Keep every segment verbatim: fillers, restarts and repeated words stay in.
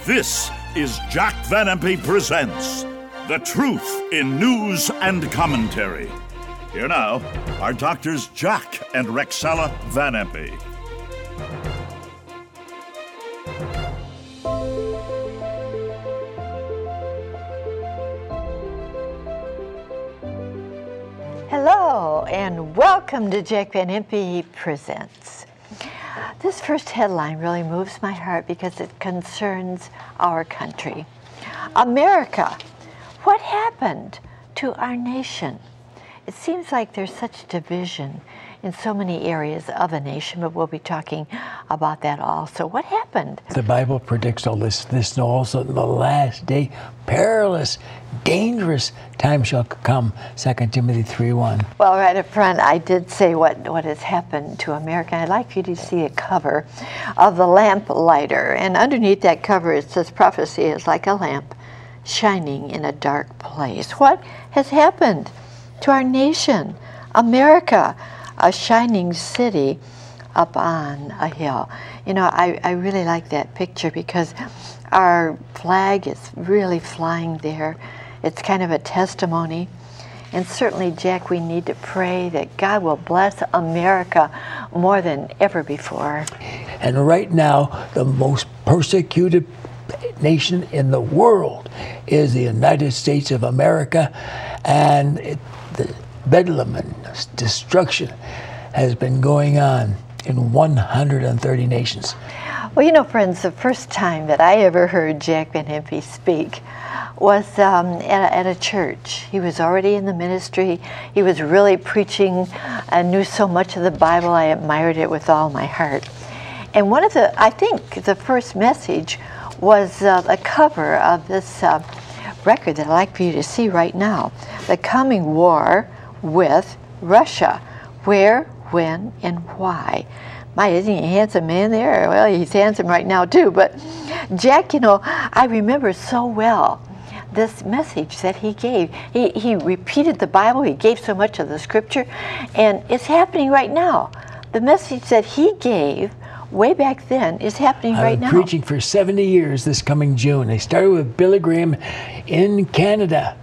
This is Jack Van Impe Presents The Truth in News and Commentary. Here now are Doctors Jack and Rexella Van Impe. Hello, and welcome to Jack Van Impe Presents. This first headline really moves my heart because it concerns our country. America, what happened to our nation? It seems like there's such division in so many areas of a nation, but we'll be talking about that also. What happened? The Bible predicts all this. This also in the last day, perilous, dangerous time shall come. Second Timothy three one. Well, right up front, I did say what, what has happened to America. I'd like you to see a cover of the lamp lighter. And underneath that cover, it says, prophecy is like a lamp shining in a dark place. What has happened to our nation, America, a shining city up on a hill? You know, I, I really like that picture because our flag is really flying there. It's kind of a testimony. And certainly, Jack, we need to pray that God will bless America more than ever before. And right now, the most persecuted nation in the world is the United States of America, and it, the bedlam and destruction has been going on in one hundred thirty nations. Well, you know, friends, the first time that I ever heard Jack Van Impe speak was um, at, a, at a church. He was already in the ministry. He was really preaching and knew so much of the Bible. I admired it with all my heart. And one of the, I think the first message was uh, a cover of this uh, record that I'd like for you to see right now. The Coming War with Russia. Where, when, and why? My, isn't he a handsome man there? Well, he's handsome right now too, but Jack, you know, I remember so well this message that he gave. He, he repeated the Bible, he gave so much of the scripture, and it's happening right now. The message that he gave way back then is happening I've right been now. preaching for seventy years this coming June. I started with Billy Graham in Canada,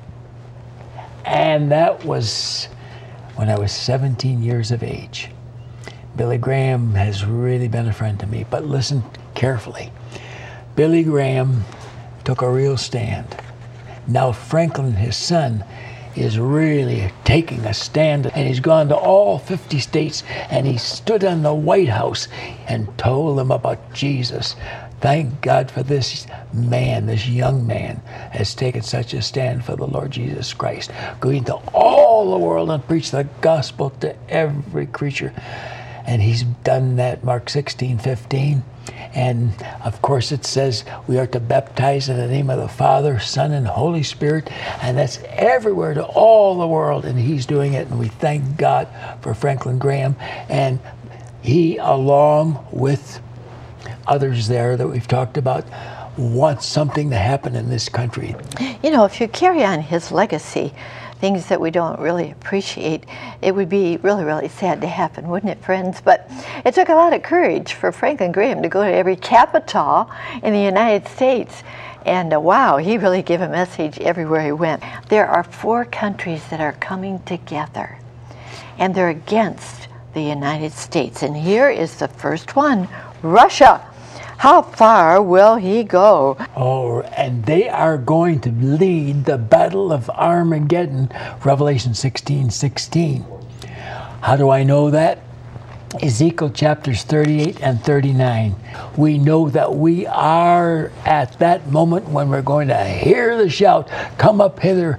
and that was when I was seventeen years of age. Billy Graham has really been a friend to me, but listen carefully. Billy Graham took a real stand. Now Franklin, his son, is really taking a stand, and he's gone to all fifty states, and he stood on the White House and told them about Jesus. Thank God for this man, this young man, has taken such a stand for the Lord Jesus Christ, going to all the world and preach the gospel to every creature. And he's done that, Mark sixteen fifteen. And of course it says we are to baptize in the name of the Father, Son, and Holy Spirit. And that's everywhere to all the world. And he's doing it. And we thank God for Franklin Graham. And he, along with others there that we've talked about, wants something to happen in this country. You know, if you carry on his legacy, things that we don't really appreciate, it would be really, really sad to happen, wouldn't it, friends? But it took a lot of courage for Franklin Graham to go to every capital in the United States. And uh, wow, he really gave a message everywhere he went. There are four countries that are coming together, and they're against the United States. And here is the first one, Russia. How far will he go? Oh, and they are going to lead the battle of Armageddon, Revelation sixteen sixteen. How do I know that? Ezekiel chapters thirty-eight and thirty-nine. We know that we are at that moment when we're going to hear the shout, come up hither,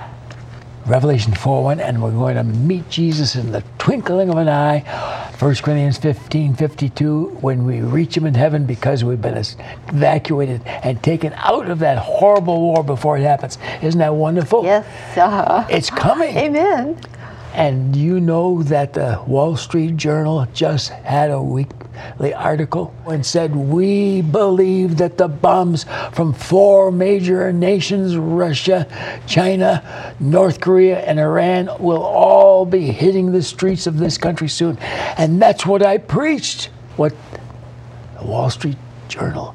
Revelation four one, and we're going to meet Jesus in the twinkling of an eye. First Corinthians fifteen fifty-two, when we reach him in heaven because we've been evacuated and taken out of that horrible war before it happens. Isn't that wonderful? Yes. Uh, it's coming. Amen. And you know that the Wall Street Journal just had a weekly article and said, we believe that the bombs from four major nations, Russia, China, North Korea, and Iran, will all be hitting the streets of this country soon. And that's what I preached, what the Wall Street Journal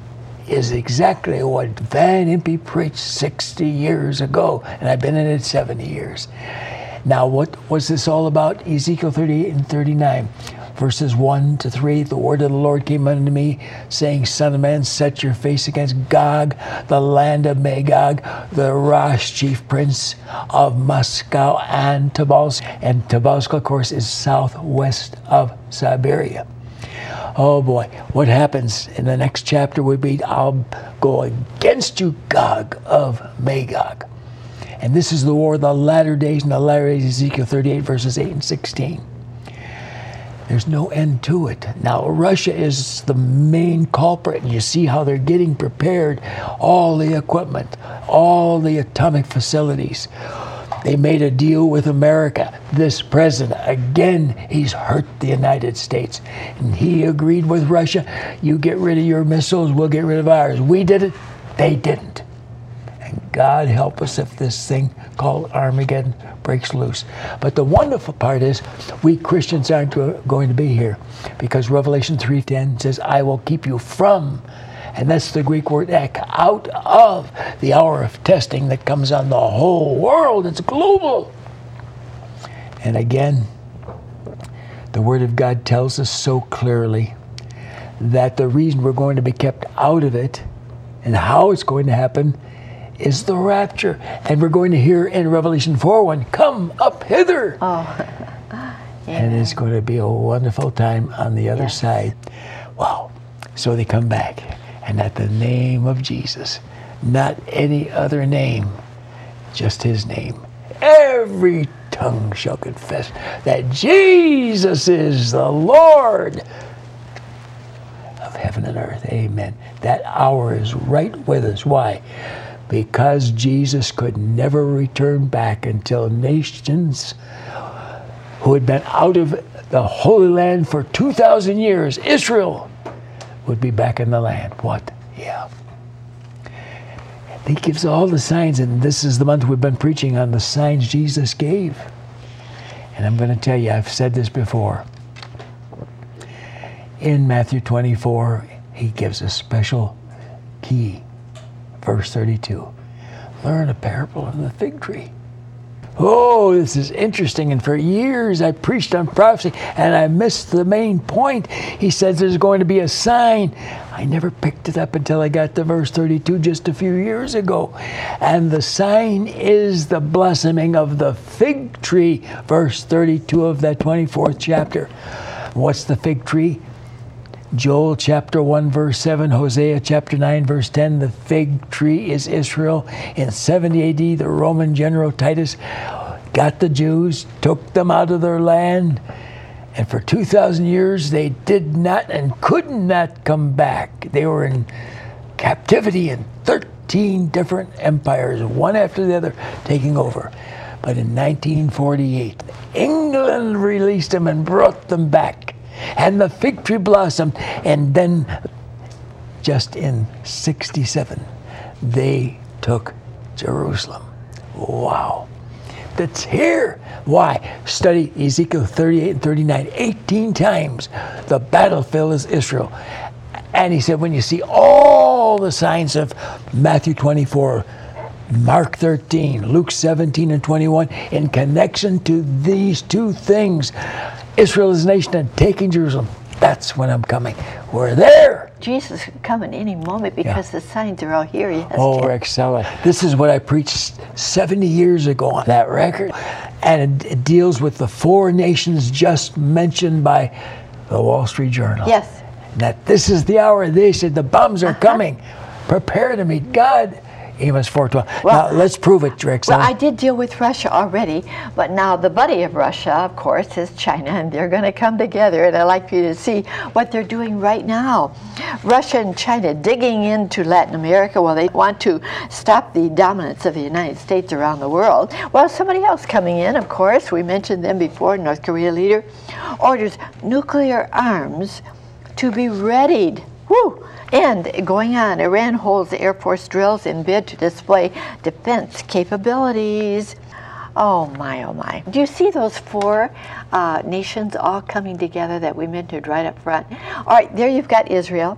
is exactly what Van Impe preached sixty years ago, and I've been in it seventy years. Now, what was this all about? Ezekiel thirty-eight and thirty-nine, verses one to three. The word of the Lord came unto me, saying, Son of man, set your face against Gog, the land of Magog, the Rosh chief prince of Moscow and Tobolsk. And Tobolsk, of course, is southwest of Siberia. Oh boy, what happens in the next chapter would be, I'll go against you, Gog of Magog. And this is the war of the latter days, and the latter days, Ezekiel thirty-eight, verses eight and sixteen. There's no end to it. Now, Russia is the main culprit, and you see how they're getting prepared, all the equipment, all the atomic facilities. They made a deal with America. This president, again, he's hurt the United States. And he agreed with Russia, you get rid of your missiles, we'll get rid of ours. We did it, they didn't. And God help us if this thing called Armageddon breaks loose. But the wonderful part is, we Christians aren't going to be here, because Revelation three ten says, I will keep you from, and that's the Greek word ek, out of the hour of testing that comes on the whole world. It's global. And again, the Word of God tells us so clearly that the reason we're going to be kept out of it and how it's going to happen is the rapture. And we're going to hear in Revelation four one, come up hither. Oh, and it's going to be a wonderful time on the other yes. side. Wow. So they come back. And at the name of Jesus, not any other name, just his name, every tongue shall confess that Jesus is the Lord of heaven and earth. Amen. That hour is right with us. Why? Because Jesus could never return back until nations who had been out of the Holy Land for two thousand years, Israel, would be back in the land. What? Yeah. He gives all the signs, and this is the month we've been preaching on the signs Jesus gave. And I'm going to tell you, I've said this before. In Matthew twenty-four, he gives a special key. Verse thirty-two. Learn a parable of the fig tree. Oh, this is interesting. And for years I preached on prophecy and I missed the main point. He says there's going to be a sign. I never picked it up until I got to verse thirty-two just a few years ago. And the sign is the blossoming of the fig tree. Verse thirty-two of that twenty-fourth chapter. What's the fig tree? Joel chapter one verse seven, Hosea chapter nine verse ten, the fig tree is Israel. In seventy A D, the Roman general Titus got the Jews, took them out of their land, and for two thousand years they did not and could not come back. They were in captivity in thirteen different empires, one after the other, taking over. But in nineteen forty-eight, England released them and brought them back. And the fig tree blossomed. And then, just in sixty-seven, they took Jerusalem. Wow. That's here. Why? Study Ezekiel thirty-eight and thirty-nine. eighteen times the battlefield is Israel. And he said, when you see all the signs of Matthew twenty-four, Mark thirteen, Luke seventeen and twenty-one, in connection to these two things, Israel is a nation and taking Jerusalem, that's when I'm coming. We're there. Jesus could come at any moment because Yeah. the signs are all here. Yes, Oh, Jack. Rexella, this is what I preached seventy years ago on that record. And it, it deals with the four nations just mentioned by the Wall Street Journal. Yes. That this is the hour. They said the bombs are coming. Prepare to meet God. Amos four twelve. Well, now, let's prove it, Rexella. Well, I did deal with Russia already, but now the buddy of Russia, of course, is China, and they're going to come together, and I'd like you to see what they're doing right now. Russia and China digging into Latin America. Well, they want to stop the dominance of the United States around the world. Well, somebody else coming in, of course, we mentioned them before, North Korea leader, orders nuclear arms to be readied. Woo! And going on, Iran holds Air Force drills in bid to display defense capabilities. Oh my, oh my. Do you see those four uh, nations all coming together that we mentioned right up front? All right, there you've got Israel.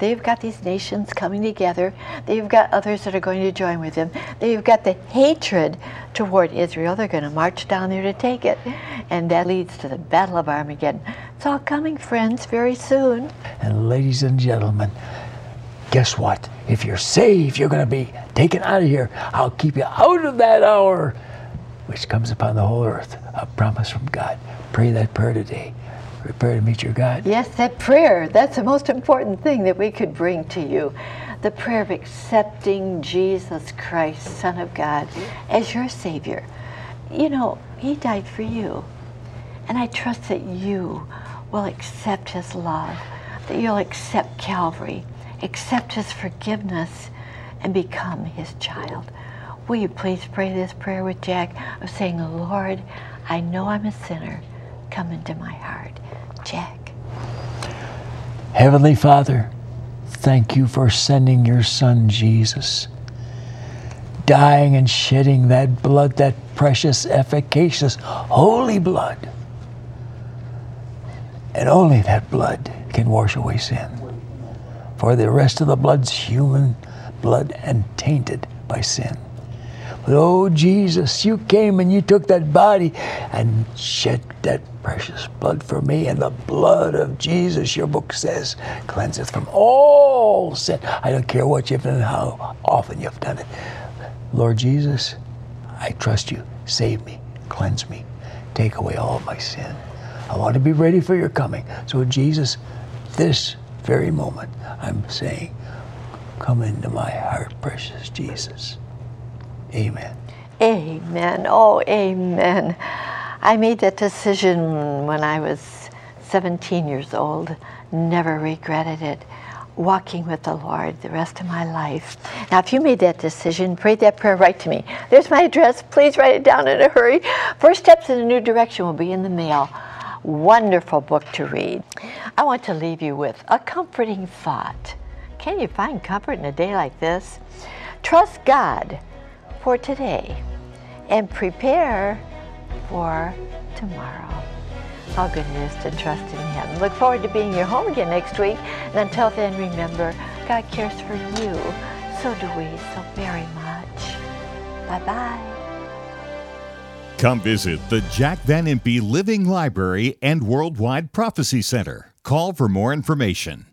they've got these nations coming together. They've got others that are going to join with them. They've got the hatred toward Israel. They're going to march down there to take it. And that leads to the Battle of Armageddon. It's all coming, friends, very soon. And ladies and gentlemen, guess what? If you're saved, you're going to be taken out of here. I'll keep you out of that hour, which comes upon the whole earth. A promise from God. Pray that prayer today. Prepare to meet your God. Yes, that prayer. That's the most important thing that we could bring to you. The prayer of accepting Jesus Christ, Son of God, as your Savior. You know, He died for you. And I trust that you will accept His love, that you'll accept Calvary, accept His forgiveness, and become His child. Will you please pray this prayer with Jack of saying, Lord, I know I'm a sinner. Come into my heart. Jack. Heavenly Father, thank you for sending your Son Jesus, dying and shedding that blood, that precious, efficacious, holy blood. And only that blood can wash away sin. For the rest of the blood's human blood and tainted by sin. But oh Jesus, you came and you took that body and shed that precious blood for me. And the blood of Jesus, your book says, cleanseth from all sin. I don't care what you've done, how often you've done it. Lord Jesus, I trust you. Save me, cleanse me, take away all of my sin. I want to be ready for your coming. So Jesus, this very moment, I'm saying, come into my heart, precious Jesus. Amen. Amen. Oh, amen. I made that decision when I was seventeen years old. Never regretted it. Walking with the Lord the rest of my life. Now, if you made that decision, pray that prayer, write to me. There's my address. Please write it down in a hurry. First Steps in a New Direction will be in the mail. Wonderful book to read. I want to leave you with a comforting thought. Can you find comfort in a day like this? Trust God for today and prepare for tomorrow. How good it is to trust in Him. Look forward to being your home again next week. And until then, remember, God cares for you. So do we, so very much. Bye-bye. Come visit the Jack Van Impe Living Library and Worldwide Prophecy Center. Call for more information.